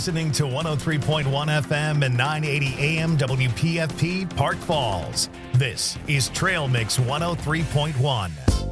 listening to 103.1 FM and 980 AM WPFP Park Falls. This is Trail Mix 103.1.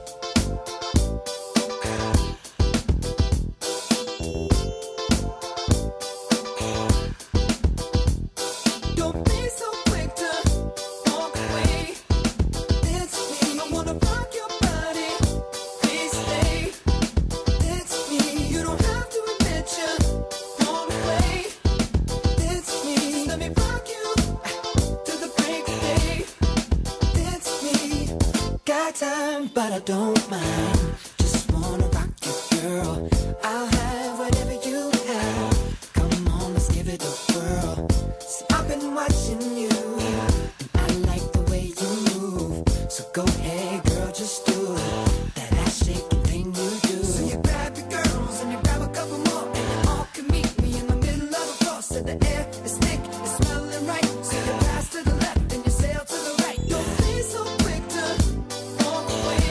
But I don't mind. Just wanna rock you, girl. I'll have whatever you have. Come on, let's give it a whirl. See, I've been watching you, and I like the way you move. So go ahead, girl, just do it. That ass shaking thing you do. So you grab your girls and you grab a couple more, and you all can meet me in the middle of the floor. So the air is thick, it's smelling right. So you pass to the left and you sail to the right. Don't be so quick to walk away.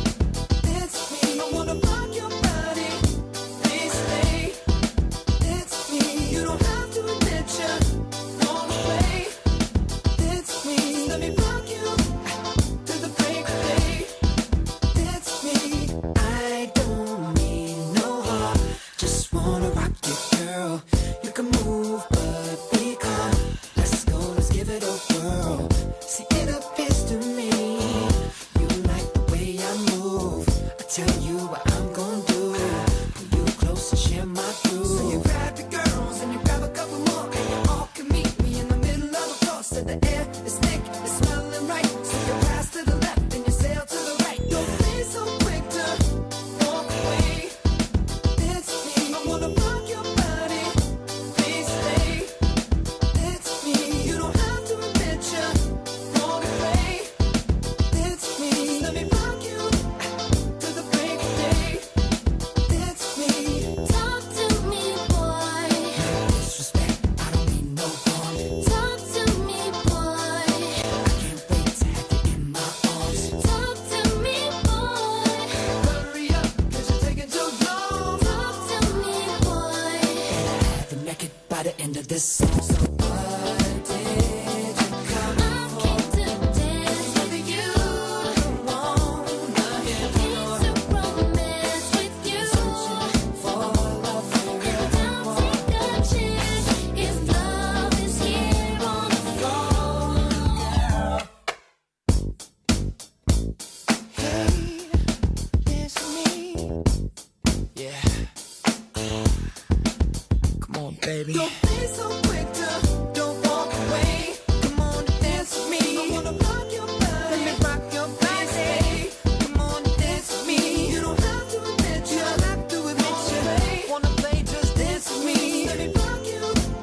Baby. Don't be so quick to don't walk away. Come on and dance with me. I wanna rock your body. Let me rock your body. Come on and dance with me. You don't have to admit you. Don't have to admit you. Wanna play, just dance with me. Let me rock you.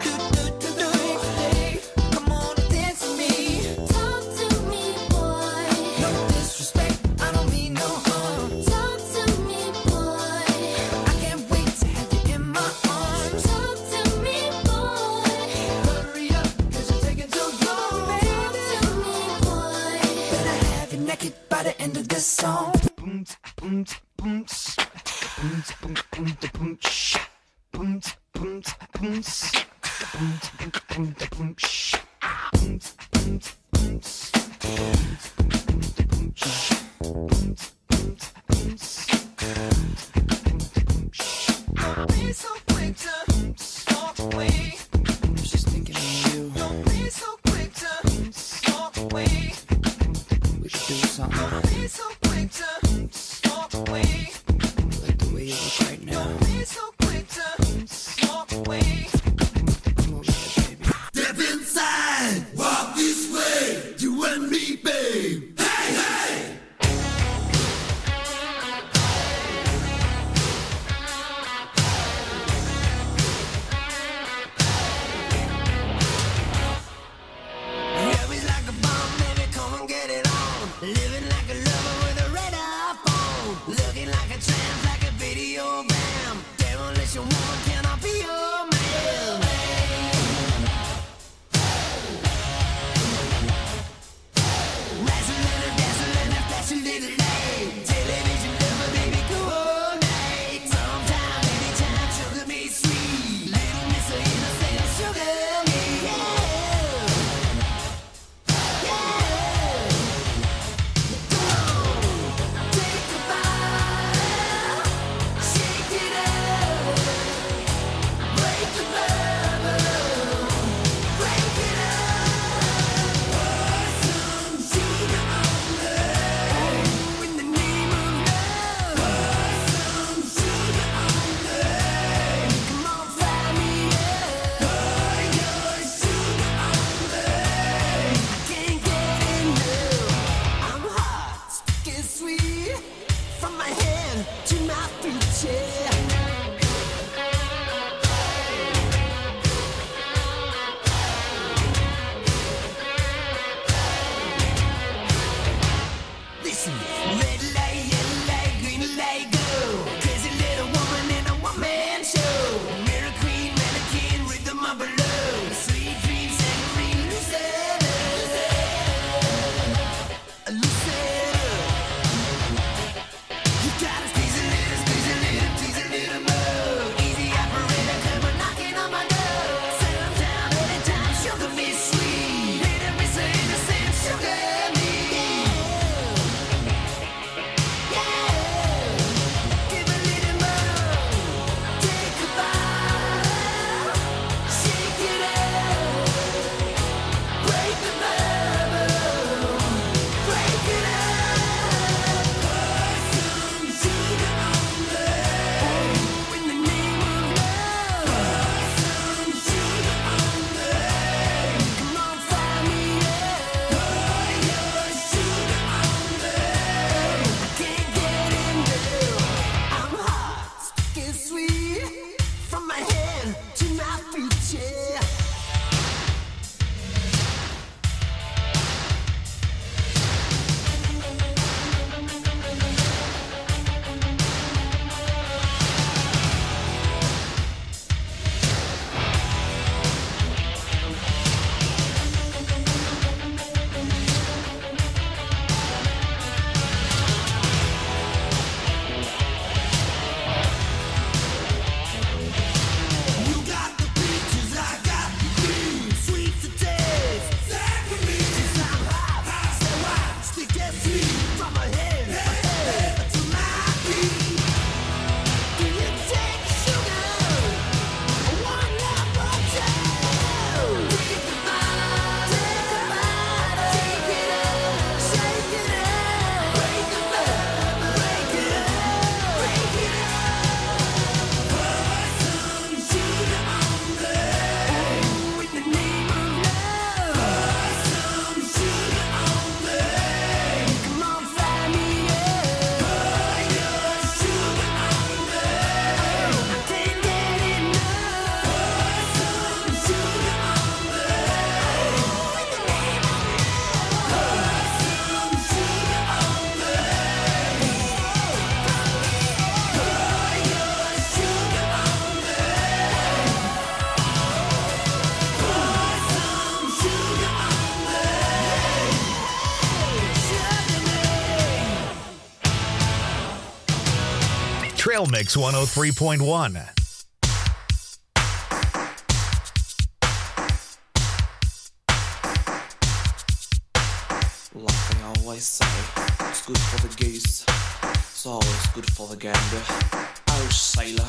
Come on and dance with me. Talk to me, boy. No disrespect, I don't mean no harm. Talk to me, boy. I can't wait to have you in my arms. Talk to me. By the end of this song, boom, boom, boom, boom, boom, boom, boom, boom, boom, boom, boom, don't be so quick to walk away. I'm just thinking of you. Don't be so quick to walk away. We should do something. Don't be so quick to walk away. Like the way you look right now. Don't be so quick to walk away. Come over here, baby. Step inside, walk this way. You and me, babe. Hey, hey. Trail Mix 103.1. Like they always say, it's good for the goose, it's always good for the gander. Oh, sailor.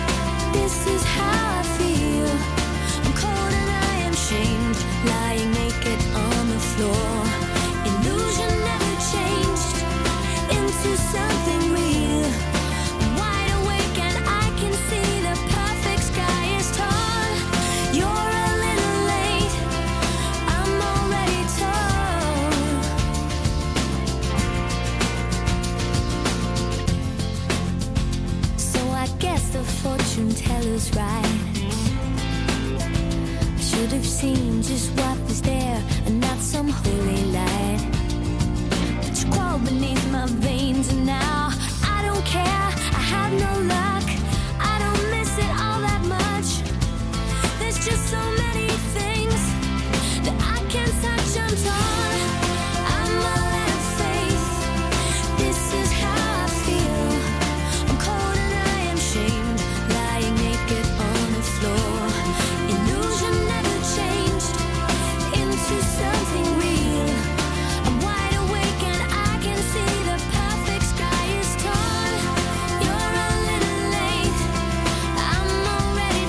This is how I feel. I'm cold and I am shamed, lying naked into something real. I'm wide awake and I can see the perfect sky is tall. You're a little late, I'm already told. So I guess the fortune teller's right. Should have seen just what was there and not some holy light. But you crawled beneath my veins and now I don't care, I have no luck. I don't miss it all that much. There's just so many things that I can't touch. I'm torn, I'm all out of faith. This is how I feel. I'm cold and I am shamed, lying naked on the floor. Illusion never changed into something real. I'm wide awake and I can see the perfect sky is torn. You're a little late, I'm already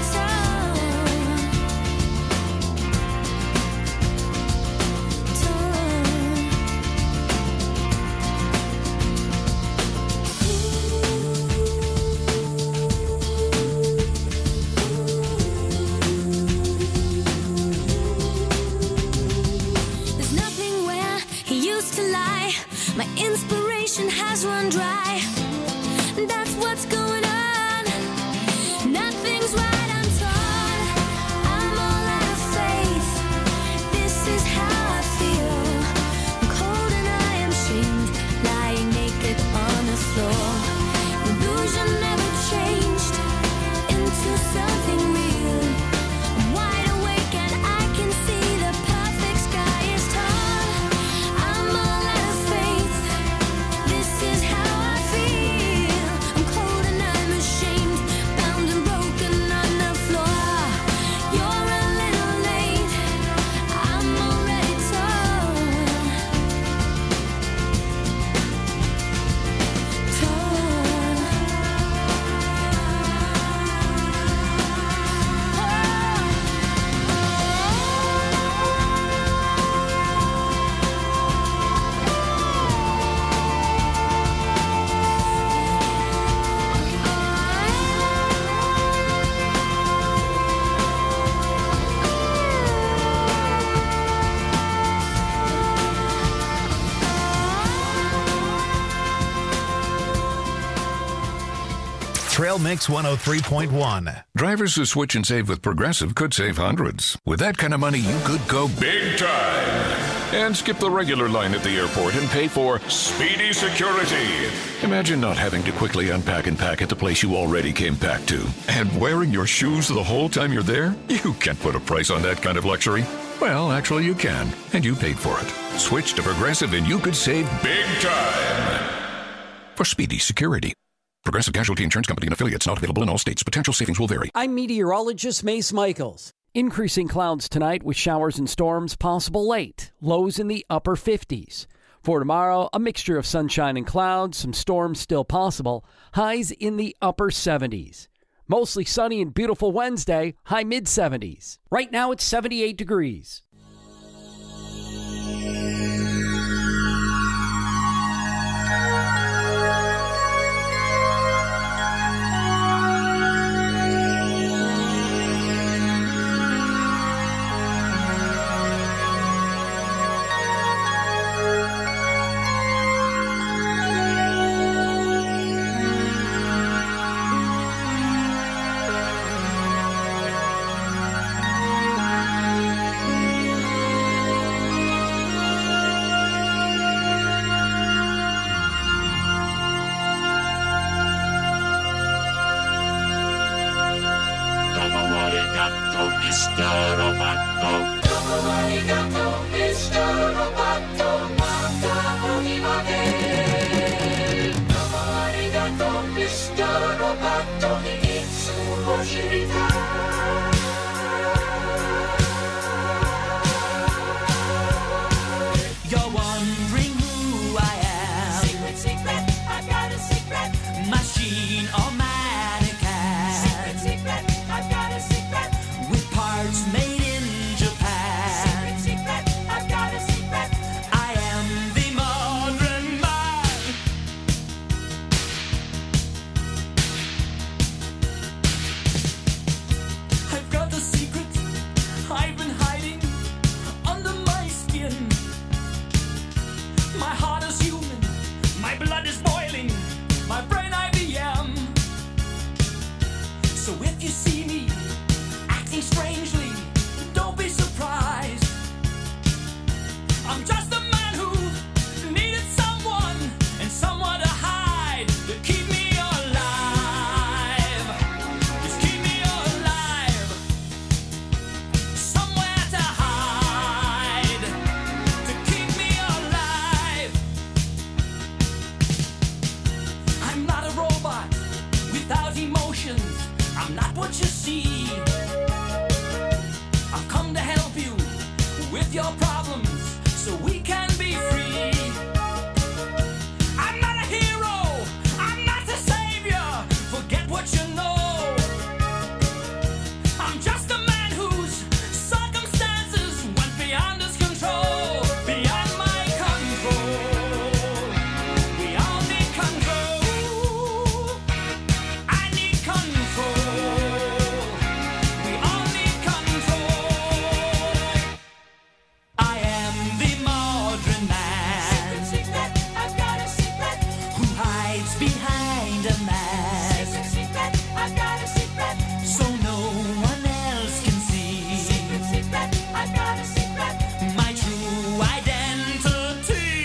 There's nothing where he used to lie. My inspiration has run dry. That's what's going on. Nothing's right, I'm torn. I'm all out of faith. This is how I feel. I'm cold and I am shamed, lying naked on the floor. Illusion never changed into something real. I'm wide awake and I can see the perfect sky is tall. I'm all out of faith. This is how I feel. I'm cold and I'm ashamed, bound and broken on the floor. You're a little late, I'm already Trail Mix 103.1. Drivers who switch and save with Progressive could save hundreds. With that kind of money, you could go big time and skip the regular line at the airport and pay for Speedy Security. Imagine not having to quickly unpack and pack at the place you already came packed to. And wearing your shoes the whole time you're there? You can't put a price on that kind of luxury. Well, actually you can, and you paid for it. Switch to Progressive and you could save big time for Speedy Security. Progressive Casualty Insurance Company and affiliates, not available in all states. Potential savings will vary. I'm meteorologist Mace Michaels. Increasing clouds tonight with showers and storms possible late. Lows in the upper 50s. For tomorrow, a mixture of sunshine and clouds, some storms still possible. Highs in the upper 70s. Mostly sunny and beautiful Wednesday, high mid-70s. Right now it's 78 degrees. Secret, I've got a secret. I am the modern man. I'm not what you see. I've come to help you with your problems so we can be free. I'm not a hero, I'm not a savior, forget what you know. I'm just a man whose circumstances went beyond his control, beyond my control. We all need control. I need control. We all need control. I am the modern man. Secret, I've got a secret. Who hides behind a mask. Secret, I've got a secret. So no one else can see. Secret, I've got a secret. My true identity.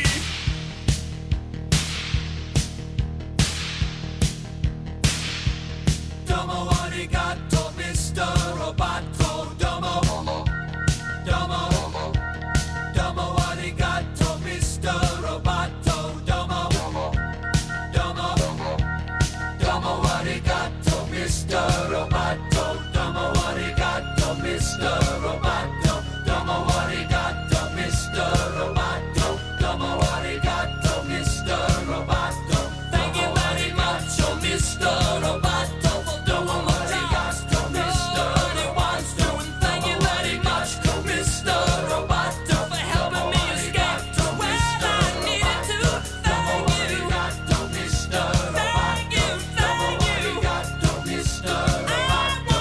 Domo arigato, Mr. Roboto. Domo. Domo. Domo arigato, Mr. Roboto. Domo. Domo. Domo arigato, Mr. Roboto. Domo arigato, Mr. Roboto. Domo arigato, Mr. Roboto. Domo arigato, Mr. Roboto. Thank you very much, oh Mr. Roboto. Domo arigato, Mr. Roboto. Thank you very much, Mr. Roboto, for helping me escape to where I needed to. Thank you. Mr. Thank you, thank you. Mr. Roboto.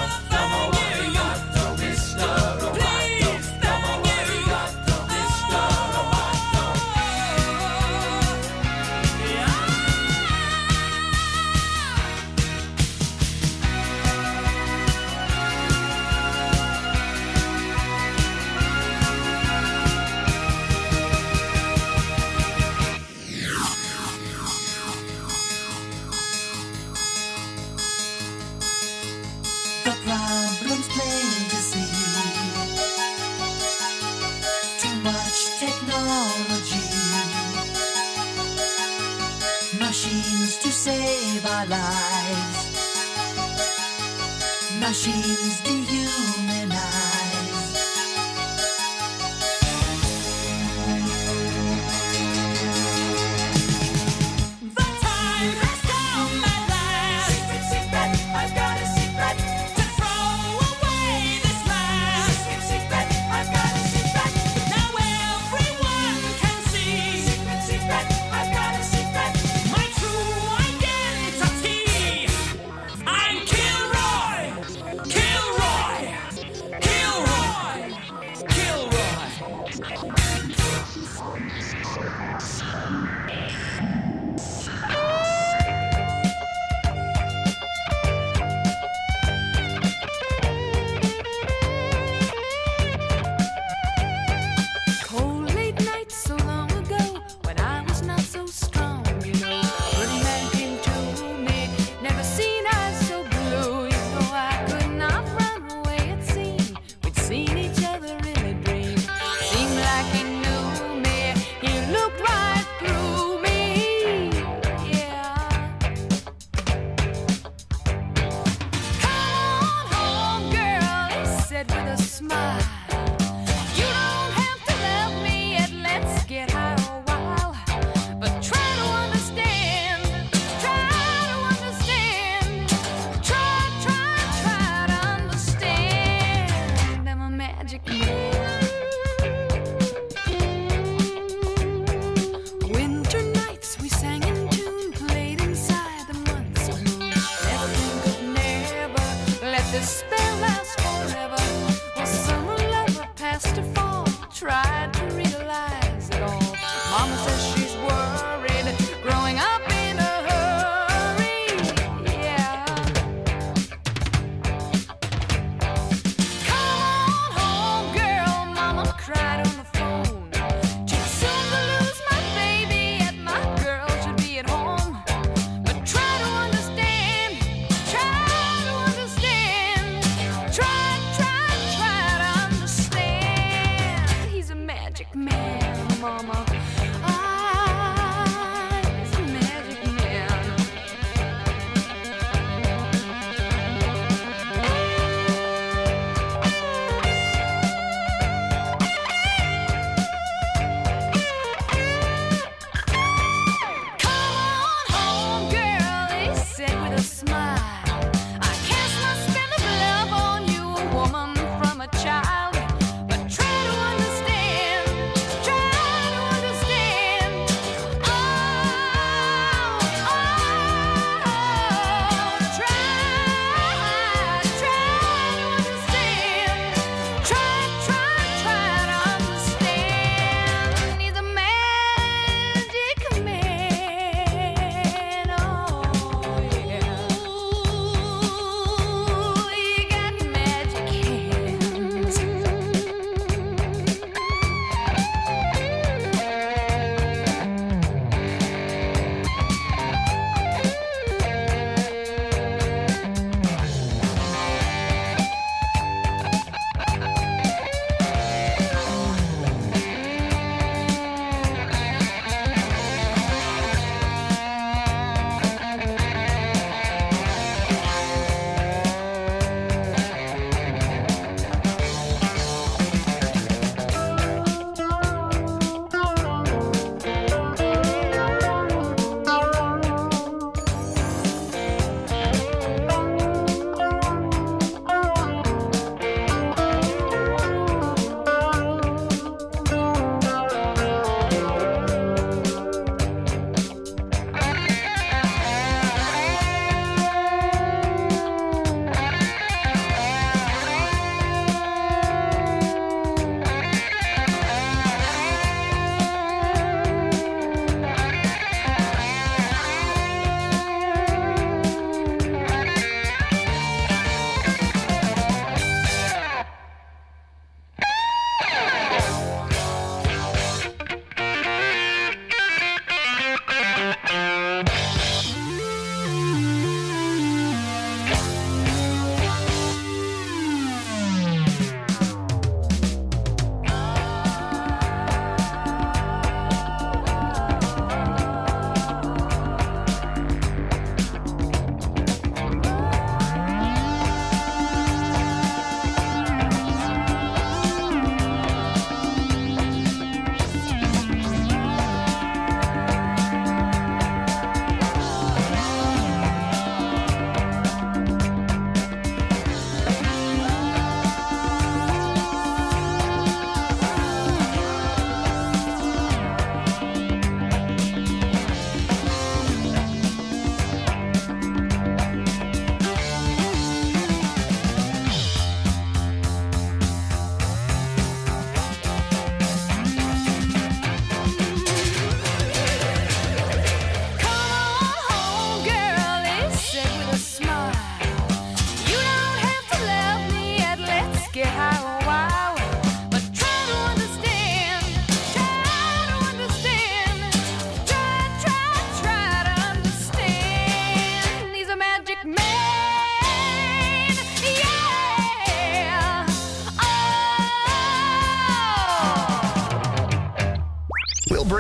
Mr. Roboto. Please, thank you. Mr. Roboto. The problem's plain to see. Too much technology. Machines to save our lives. Machines dehumanize. The time has come at last. Secret, I've got a secret. To throw away this mask. Secret, I've got a secret. Now everyone can see. Secret, I've got a secret. My true identity. I'm Kilroy. Kilroy.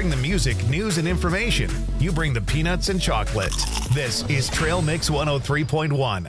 bring the music, news, and information. You bring the peanuts and chocolate. This is Trail Mix 103.1.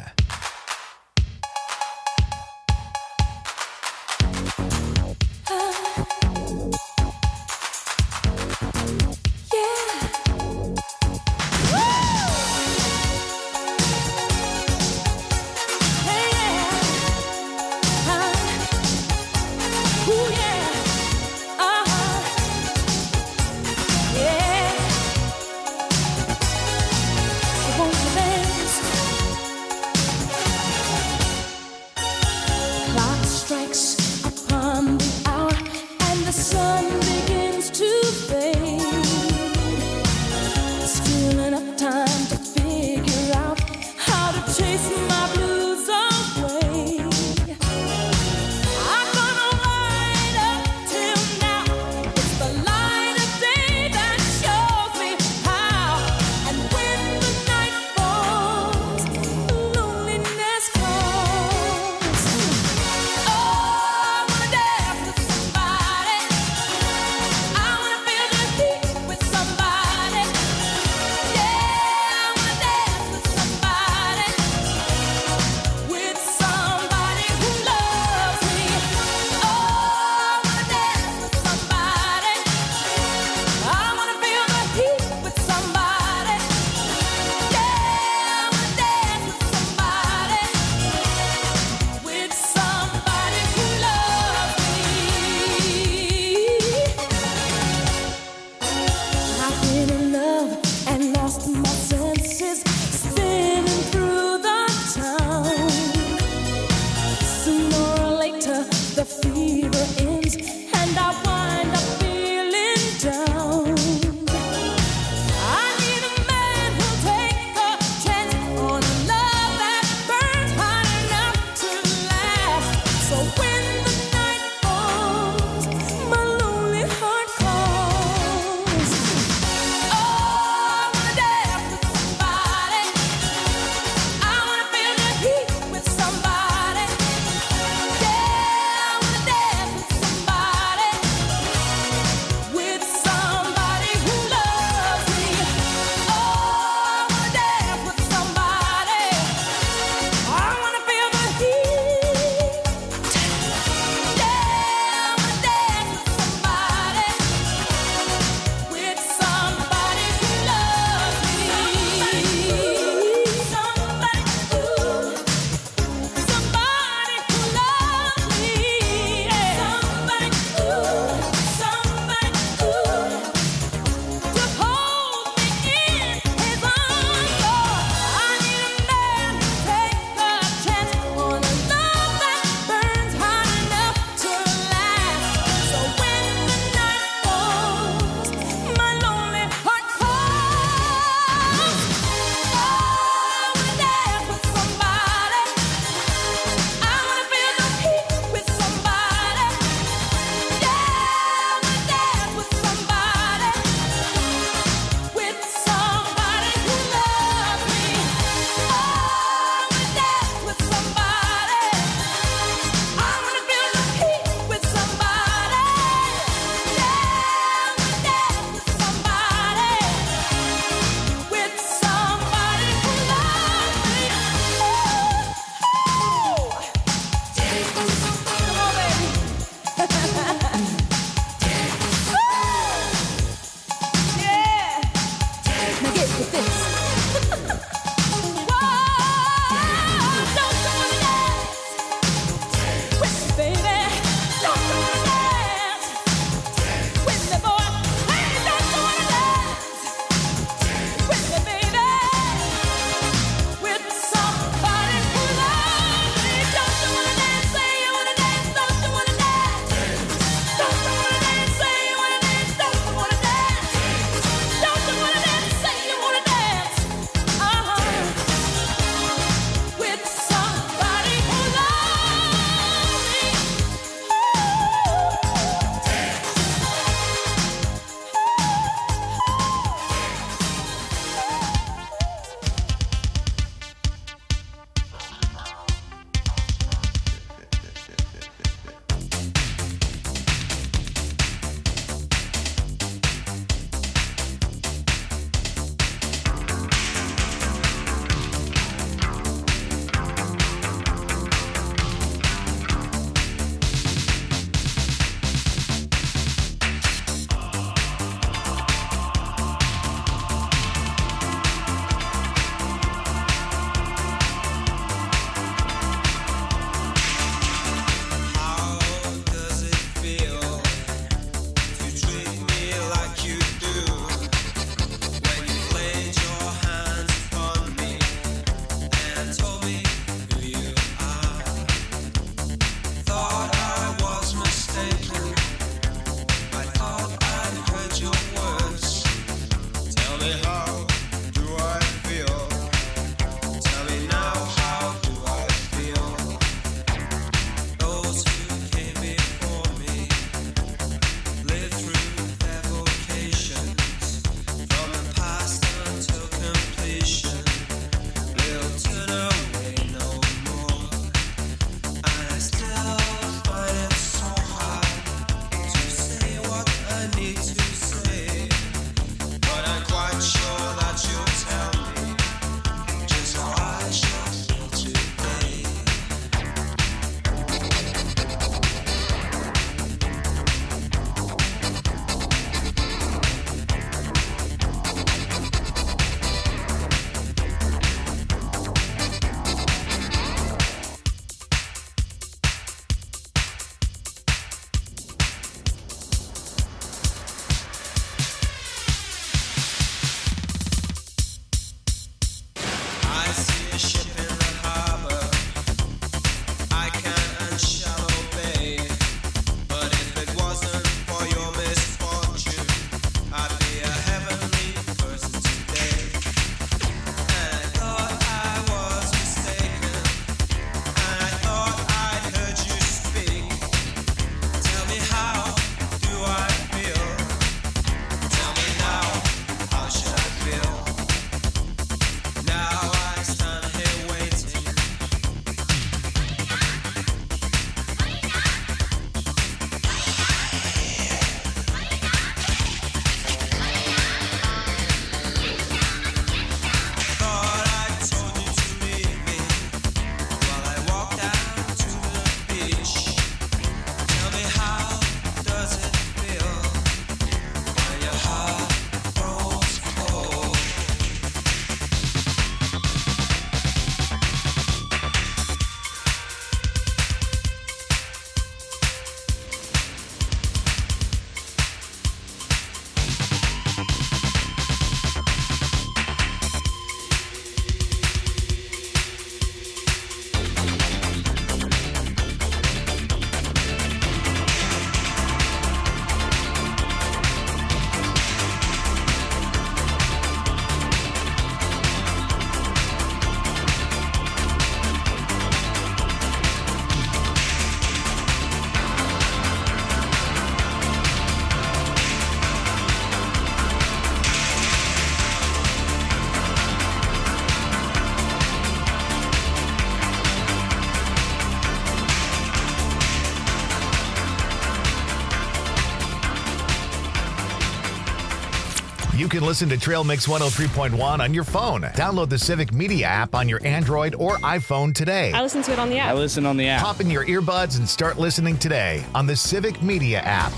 can listen to Trail Mix 103.1 on your phone. Download the Civic Media app on your Android or iPhone today. I listen to it on the app. I listen on the app. Pop in your earbuds and start listening today on the Civic Media app.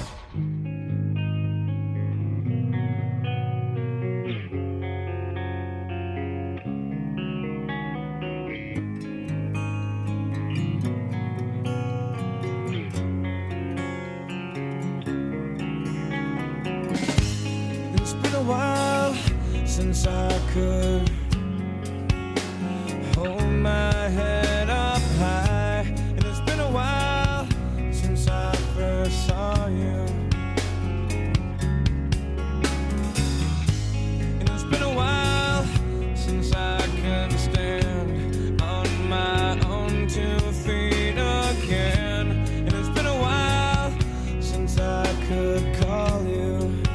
It's been a while since I could hold my head up high, and it's been a while since I first saw you, and it's been a while since I can stand on my own 2 feet again, and it's been a while since I could call you.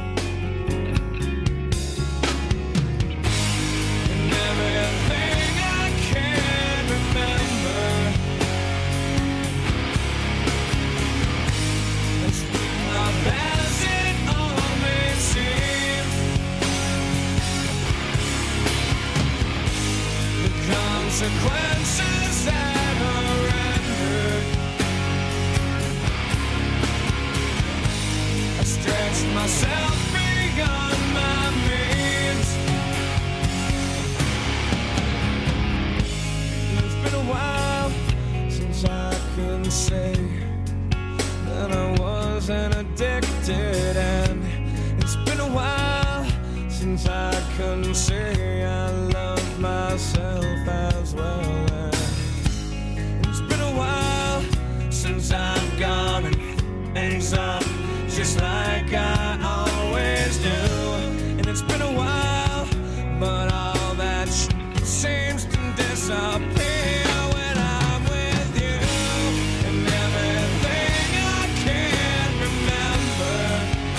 Consequences that are rendered, I stretched myself beyond my means. It's been a while since I can say that I wasn't addicted, and it's been a while since I can say I love myself as well. And it's been a while since I've gone and things up just like I always do. And it's been a while, but all that seems to disappear when I'm with you. And everything I can't remember,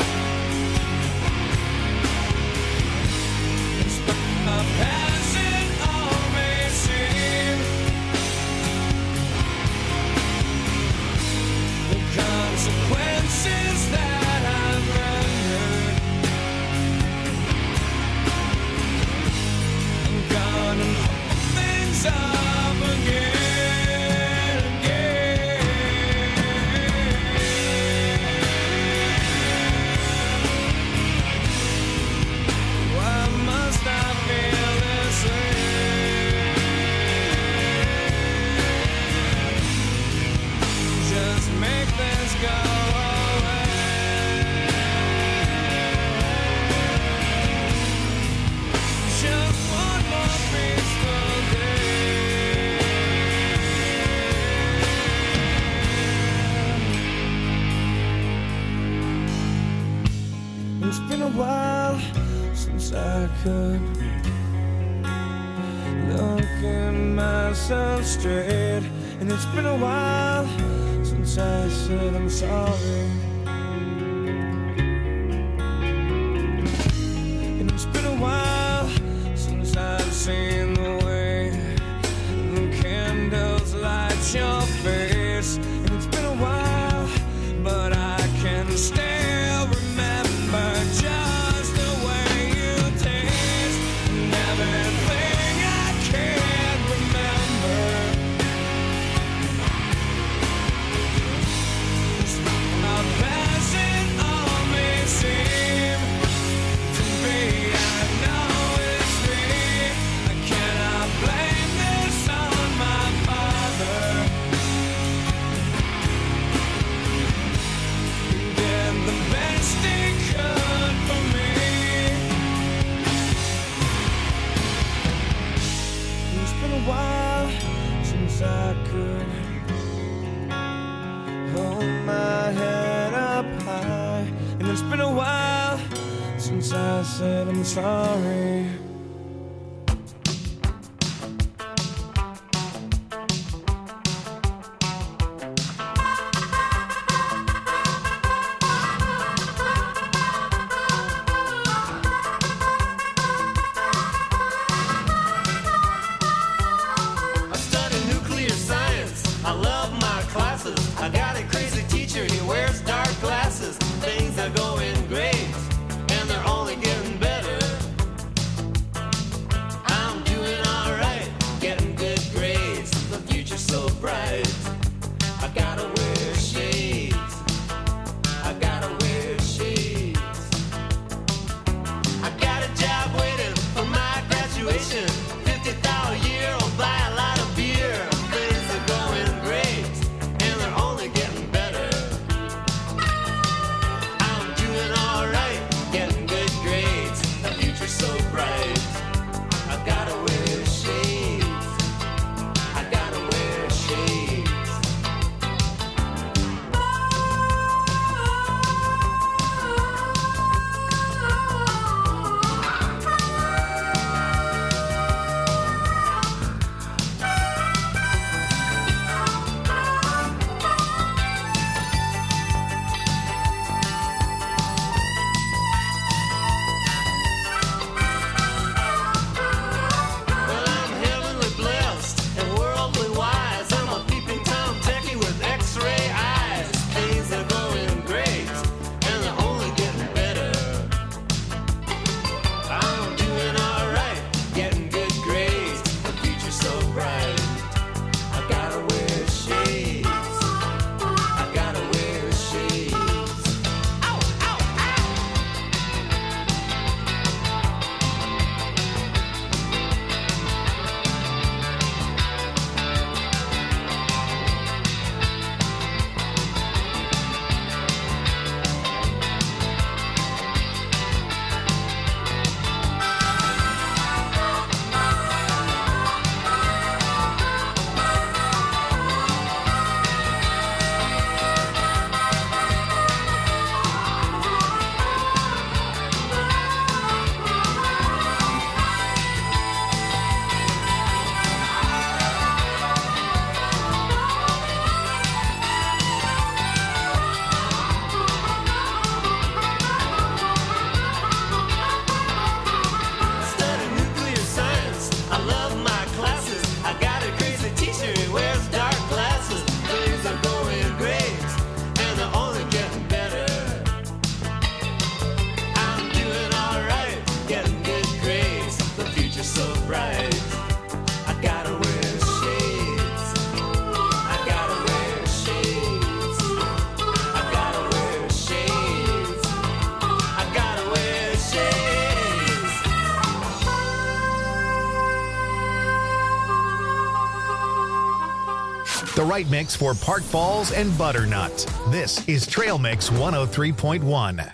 it's been a past it all may seem. The consequences that I've rendered, I'm gonna hold things up again, Why must I feel this way? Just make this go away. Just one more peaceful day. It's been a while since I could look in myself straight, and it's been a while since I said I'm sorry. And it's been a while since I've seen the way the candles light your face. And it's been a while, but I can still remember just the way you taste. And everything I can't remember, how fast it all may seem to be. I know it's me. I cannot blame this on my father. He did the best he could for me. It's been a while since I could hold my head up high, and it's been a while since I said I'm sorry. I study nuclear science. I love my classes. I got a crazy teacher. He wears dark glasses. Things are going great, and they're only getting better. The right mix for Park Falls and Butternut. This is Trail Mix 103.1.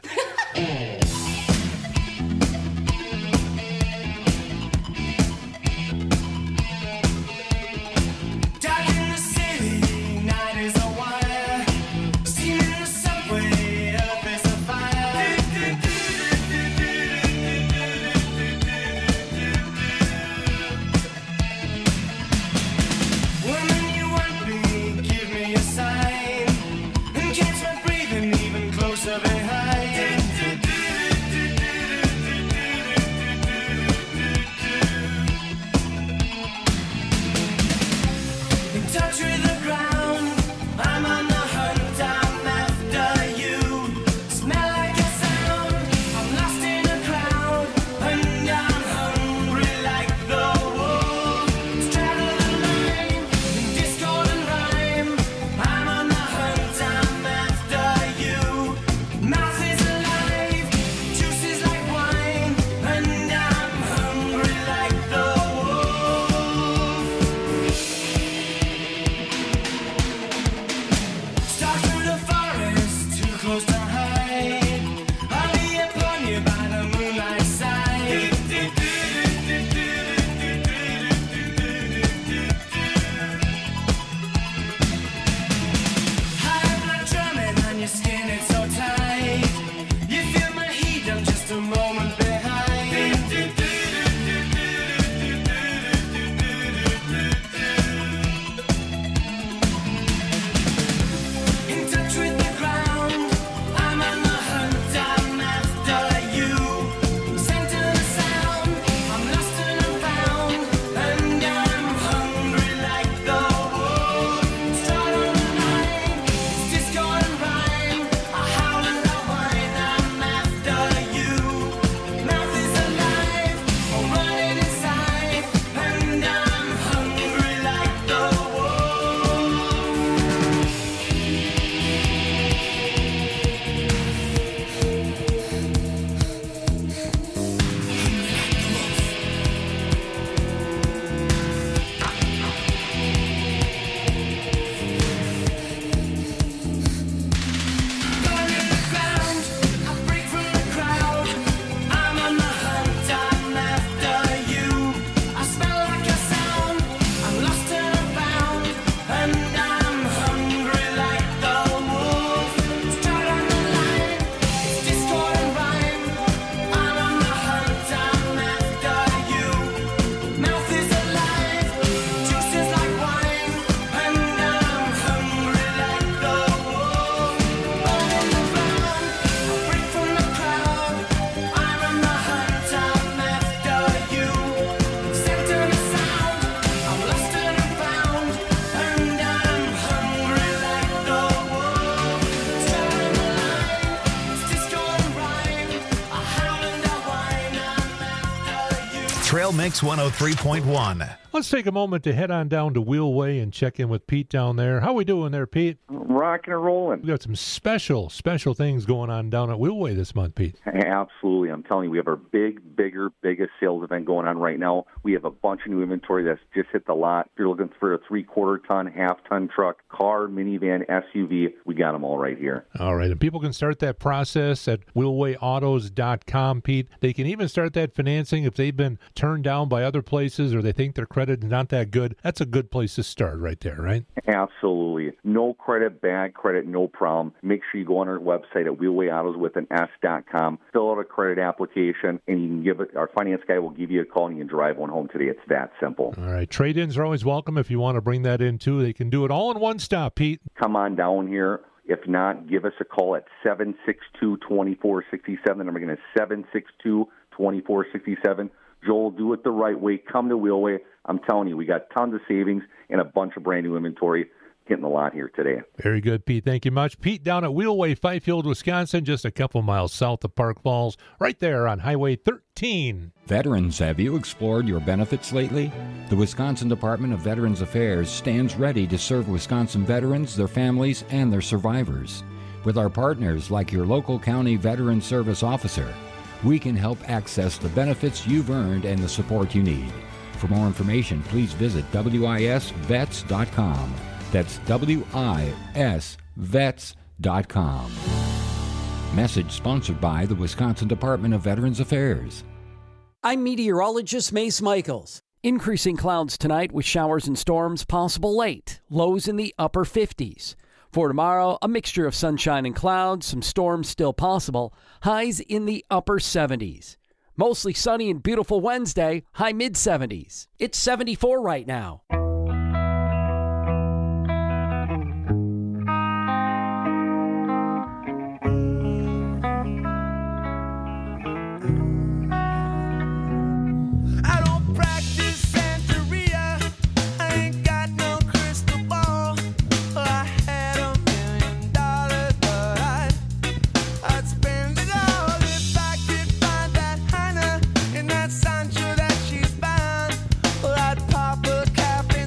Trail Mix 103.1. Let's take a moment to head on down to Wheelway and check in with Pete down there. How we doing there, Pete? Rocking and rolling. We got some special things going on down at Wheelway this month, Pete. Absolutely. I'm telling you, we have our biggest sales event going on right now. We have a bunch of new inventory that's just hit the lot. If you're looking for a 3/4 ton, half-ton truck, car, minivan, SUV, we got them all right here. All right. And people can start that process at wheelwayautos.com, Pete. They can even start that financing if they've been turned down by other places or they think their credit is not that good. That's a good place to start right there, right? Absolutely. No credit, bad credit, no problem. Make sure you go on our website at wheelwayautos.com, fill out a credit application, and you can give it. Our finance guy will give you a call and you can drive one home today. It's that simple. All right. Trade-ins are always welcome if you want to bring that in too. They can do it all in one stop, Pete. Come on down here. If not, give us a call at 762-2467. Number again is 762-2467. Joel, do it the right way. Come to Wheelway. I'm telling you, we got tons of savings and a bunch of brand new inventory hitting the lot here today. Very good, Pete. Thank you much. Pete down at Wheelway, Fifield, Wisconsin, just a couple miles south of Park Falls, right there on Highway 13. Veterans, have you explored your benefits lately? The Wisconsin Department of Veterans Affairs stands ready to serve Wisconsin veterans, their families, and their survivors. With our partners like your local county veteran service officer, we can help access the benefits you've earned and the support you need. For more information, please visit wisvets.com. That's WISVets.com. Message sponsored by the Wisconsin Department of Veterans Affairs. I'm meteorologist Mace Michaels. Increasing clouds tonight with showers and storms possible late. Lows in the upper 50s. For tomorrow, a mixture of sunshine and clouds, some storms still possible. Highs in the upper 70s. Mostly sunny and beautiful Wednesday, high mid-70s. It's 74 right now. Sancho that she's bound, well, I'd pop a cap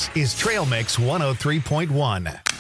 This is Trail Mix 103.1.